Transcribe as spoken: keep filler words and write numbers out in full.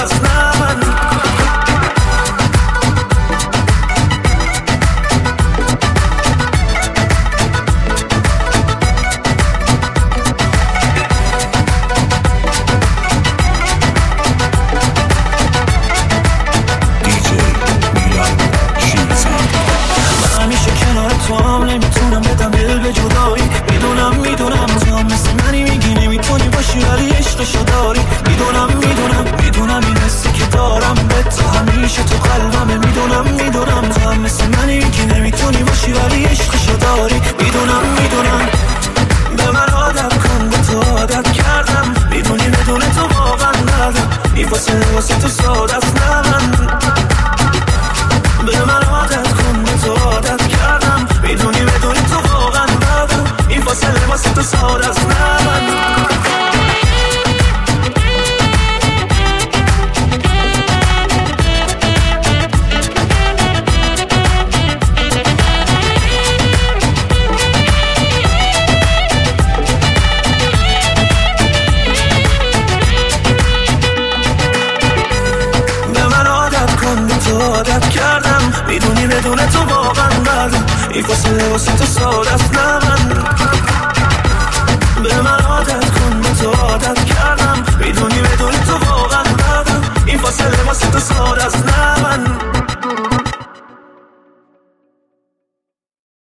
است نه من. همیشه کنار تو هم نمیتونم بدم دل به جدایی. میدونم میدونم تو هم مثل منی میگی نمیتونی باشی ولی عشقشو داری. میدونم میدونم میدونم این حسی که دارم به تو همیشه تو قلبمه. میدونم میدونم تو هم مثل منی میگی نمیتونی باشی ولی عشقشو داری. میدونم میدونم به من عادت کن به تو عادت کردم. میدونی بدون تو واقعا ندم این فاصله واسه تو ساده است نه من. به من عادت کن به تو عادت کردم. میدونی بدون تو واقعا ندم این فاصله واسه تو ساده است نه من. عادت کردم میدونی بدون تو واقعا ندم این فاصله واسه تو ساده است نه من.